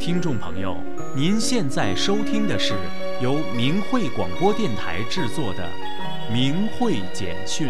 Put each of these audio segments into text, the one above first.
听众朋友，您现在收听的是由明慧广播电台制作的《明慧简讯》。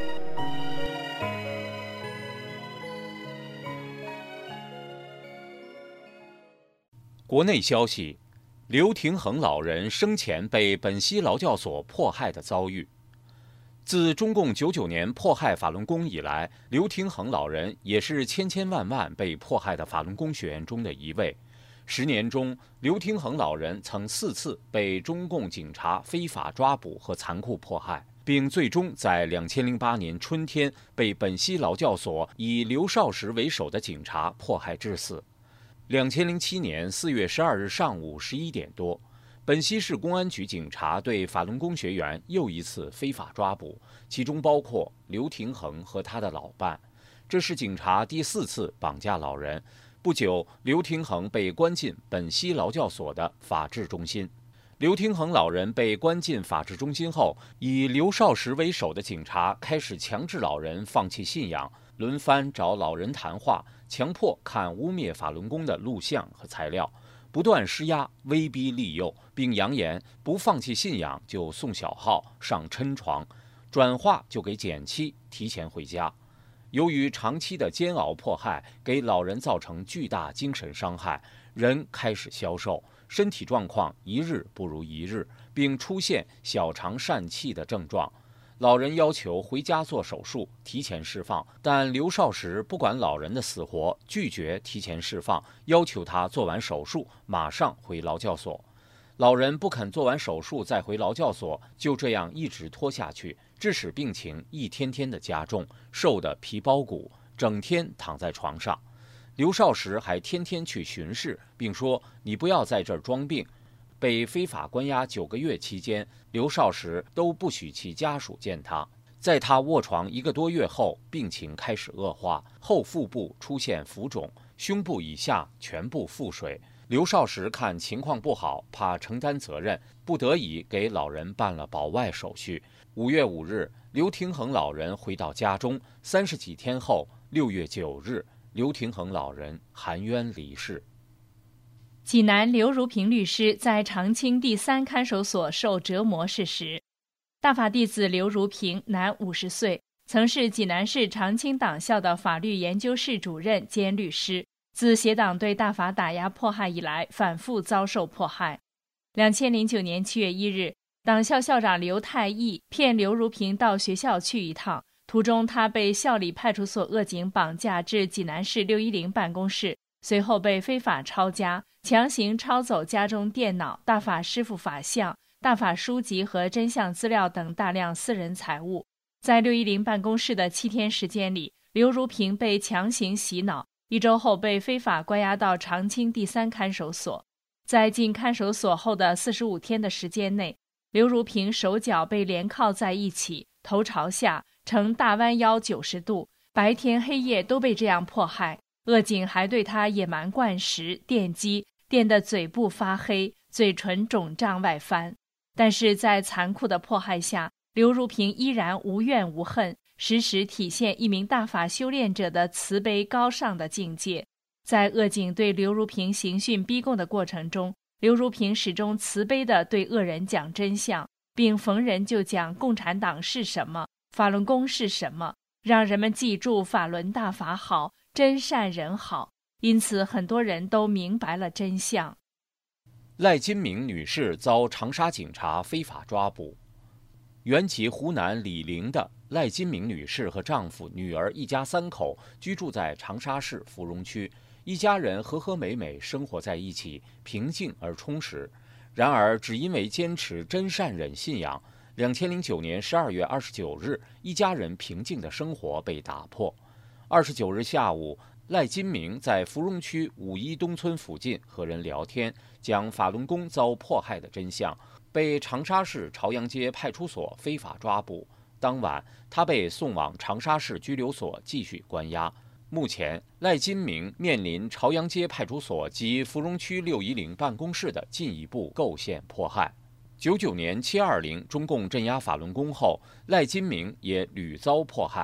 国内消息：刘廷衡老人生前被本溪劳教所迫害的遭遇。自中共99年迫害法轮功以来，刘廷衡老人也是千千万万被迫害的法轮功学员中的一位。10年中，刘廷衡老人曾4次被中共警察非法抓捕和残酷迫害，并最终在2008年春天被本溪劳教所以刘少时为首的警察迫害致死。2007年4月12日上午11点多，本溪市公安局警察对法轮功学员又一次非法抓捕，其中包括刘廷衡和他的老伴。这是警察第4次绑架老人。不久，刘廷衡被关进本溪劳教所的法治中心。刘廷衡老人被关进法治中心后，以刘少时为首的警察开始强制老人放弃信仰，轮番找老人谈话，强迫看污蔑法轮功的录像和材料，不断施压、威逼利诱，并扬言不放弃信仰就送小号、上抻床，转化就给减期、提前回家。由于长期的煎熬迫害，给老人造成巨大精神伤害，人开始消瘦，身体状况一日不如一日，并出现小肠疝气的症状。老人要求回家做手术，提前释放，但刘少时不管老人的死活，拒绝提前释放，要求他做完手术马上回劳教所。老人不肯做完手术再回劳教所，就这样一直拖下去，致使病情一天天的加重，瘦得皮包骨，整天躺在床上。刘少时还天天去巡视，并说：“你不要在这儿装病。”被非法关押9个月期间，刘少时都不许其家属见他。在他卧床1个多月后，病情开始恶化，后腹部出现浮肿，胸部以下全部腹水。刘少时看情况不好，怕承担责任，不得已给老人办了保外手续。5月5日，刘廷衡老人回到家中，30几天后，6月9日，刘廷衡老人含冤离世。 济南刘如平律师在长清第3看守所受折磨事实。大法弟子刘如平，男，50岁，曾是济南市长清党校的法律研究室主任兼律师。自协党对大法打压迫害以来，反复遭受迫害。2009年7月1日，党校校长刘太义骗刘如平到学校去一趟，途中他被校里派出所恶警绑架至济南市610办公室，随后被非法抄家，强行抄走家中电脑、大法师父法像、大法书籍和真相资料等大量私人财物。在610办公室的7天时间里，刘如平被强行洗脑，1周后被非法关押到长清第3看守所。在进看守所后的45天的时间内，刘如平手脚被连铐在一起，头朝下，呈大弯腰90度，白天黑夜都被这样迫害。恶警还对他野蛮灌食、电击，电得嘴部发黑，嘴唇肿胀外翻。但是在残酷的迫害下，刘如平依然无怨无恨，时时体现一名大法修炼者的慈悲高尚的境界。在恶警对刘如平刑讯逼供的过程中，刘如平始终慈悲地对恶人讲真相，并逢人就讲共产党是什么，法轮功是什么，让人们记住法轮大法好，真善人好。因此很多人都明白了真相。 赖金明女士遭长沙警察非法抓捕。原籍湖南醴陵的赖金明女士和丈夫、女儿一家3口居住在长沙市芙蓉区，一家人和和美美生活在一起，平静而充实。然而，只因为坚持真善忍信仰，2009年12月29日，一家人平静的生活被打破。29日下午，赖金明在芙蓉区五一东村附近和人聊天，讲法轮功遭迫害的真相，被长沙市朝阳街派出所非法抓捕。当晚，他被送往长沙市拘留所继续关押。目前，赖金明面临朝阳街派出所及芙蓉区610办公室的进一步构陷迫害。99年720中共镇压法轮功后，赖金明也屡遭迫害。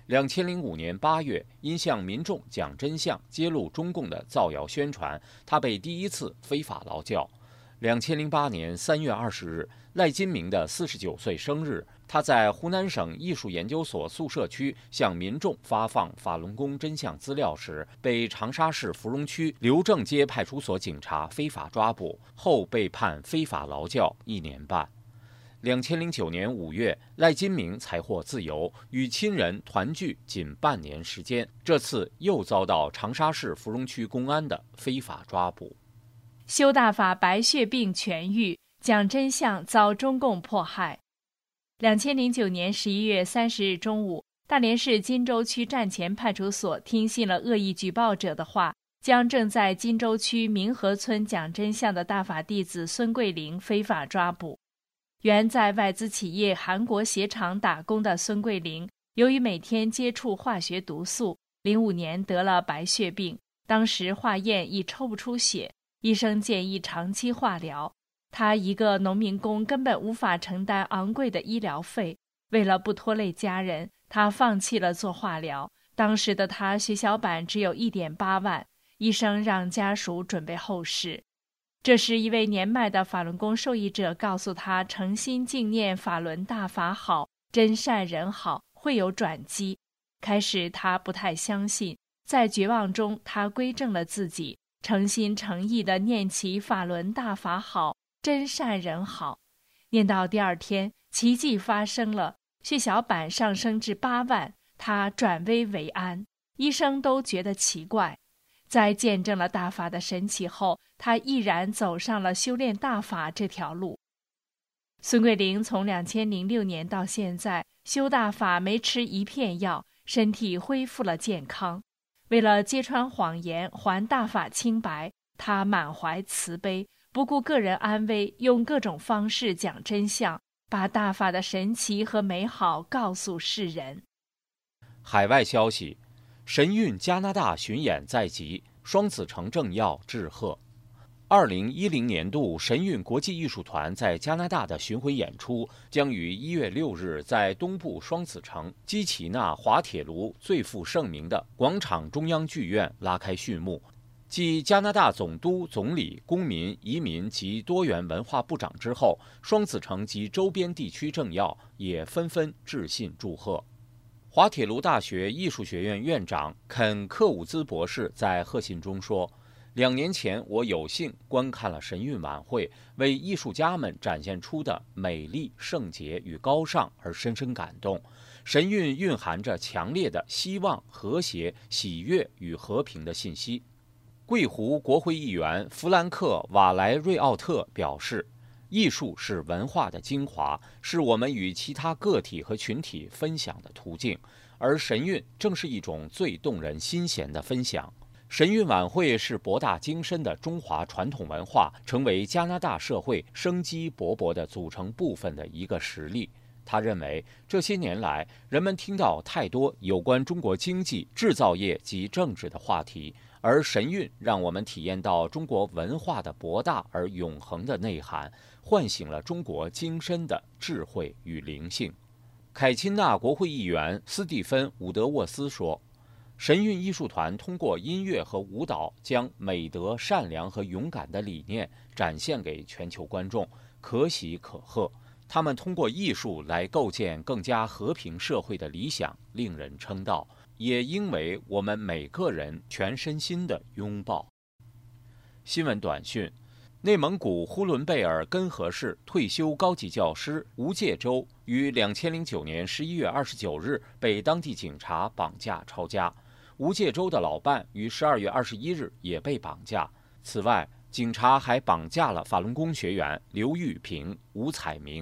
2005年8月，因向民众讲真相、揭露中共的造谣宣传，他被第一次非法劳教。2008年3月20日，赖金明的49岁生日，他在湖南省艺术研究所宿舍区向民众发放法轮功真相资料时，被长沙市芙蓉区刘正街派出所警察非法抓捕，后被判非法劳教1年半。2009年5月，赖金明才获自由，与亲人团聚仅半年时间，这次又遭到长沙市芙蓉区公安的非法抓捕。 修大法白血病痊愈，讲真相遭中共迫害。2009年11月30日中午，大连市金州区站前派出所听信了恶意举报者的话，将正在金州区明河村讲真相的大法弟子孙桂玲非法抓捕。原在外资企业韩国鞋厂打工的孙桂玲，由于每天接触化学毒素，05年得了白血病，当时化验已抽不出血。医生建议长期化疗，他一个农民工根本无法承担昂贵的医疗费，为了不拖累家人，他放弃了做化疗。当时的他血小板只有 1.8 万，医生让家属准备后事。这时一位年迈的法轮功受益者告诉他，诚心敬念法轮大法好，真善人好，会有转机。开始他不太相信，在绝望中他归正了自己，诚心诚意地念起法轮大法好，真善人好。念到第二天，奇迹发生了，血小板上升至8万，他转危为安，医生都觉得奇怪。在见证了大法的神奇后，他毅然走上了修炼大法这条路。孙桂玲从2006年到现在修大法没吃一片药，身体恢复了健康。为了揭穿谎言，还大法清白，他满怀慈悲，不顾个人安危，用各种方式讲真相，把大法的神奇和美好告诉世人。 海外消息，神韵加拿大巡演在即，双子城政要致贺。2010年度神韵国际艺术团在加拿大的巡回演出将于1月6日在东部双子城基奇纳滑铁卢最负盛名的广场中央剧院拉开序幕。继加拿大总督、总理、公民、移民及多元文化部长之后，双子城及周边地区政要也纷纷致信祝贺。滑铁卢大学艺术学院院长肯·克伍兹博士在贺信中说，2年前我有幸观看了神韵晚会，为艺术家们展现出的美丽、圣洁与高尚而深深感动。神韵蕴含着强烈的希望、和谐、喜悦与和平的信息。桂湖国会议员弗兰克·瓦莱瑞奥特表示，艺术是文化的精华，是我们与其他个体和群体分享的途径，而神韵正是一种最动人心弦的分享。神韵晚会是博大精深的中华传统文化，成为加拿大社会生机勃勃的组成部分的一个实例。他认为，这些年来，人们听到太多有关中国经济、制造业及政治的话题，而神韵让我们体验到中国文化的博大而永恒的内涵，唤醒了中国精深的智慧与灵性。凯钦纳国会议员斯蒂芬·伍德沃斯说，神韵艺术团通过音乐和舞蹈，将美德、善良和勇敢的理念展现给全球观众，可喜可贺。他们通过艺术来构建更加和平社会的理想，令人称道，也因为我们每个人全身心的拥抱。新闻短讯：内蒙古呼伦贝尔根河市退休高级教师吴介洲于2009年11月29日被当地警察绑架抄家。吴介洲的老伴于12月21日也被绑架。此外，警察还绑架了法轮功学员刘玉平、吴彩明。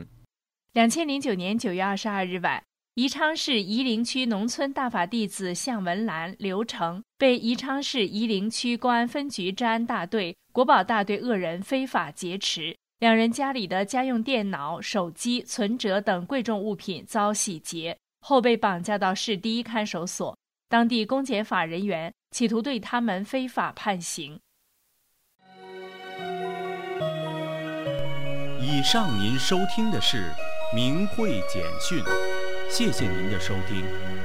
2009年9月22日晚，宜昌市夷陵区农村大法弟子向文兰、刘成被宜昌市夷陵区公安分局治安大队、国保大队恶人非法劫持，两人家里的家用电脑、手机、存折等贵重物品遭洗劫，后被绑架到市第一看守所。当地公检法人员企图对他们非法判刑。 以上您收听的是明慧简讯，谢谢您的收听。